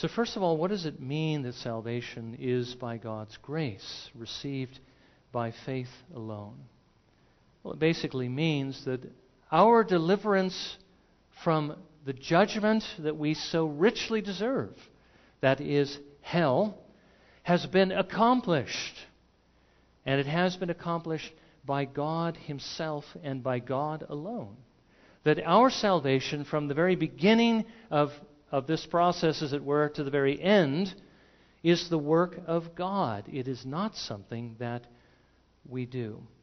So first of all, what does it mean that salvation is by God's grace, received by faith alone? Well, it basically means that our deliverance from the judgment that we so richly deserve, that is hell, has been accomplished. And it has been accomplished by God Himself and by God alone. That our salvation from the very beginning of this process, as it were, to the very end, is the work of God. It is not something that we do.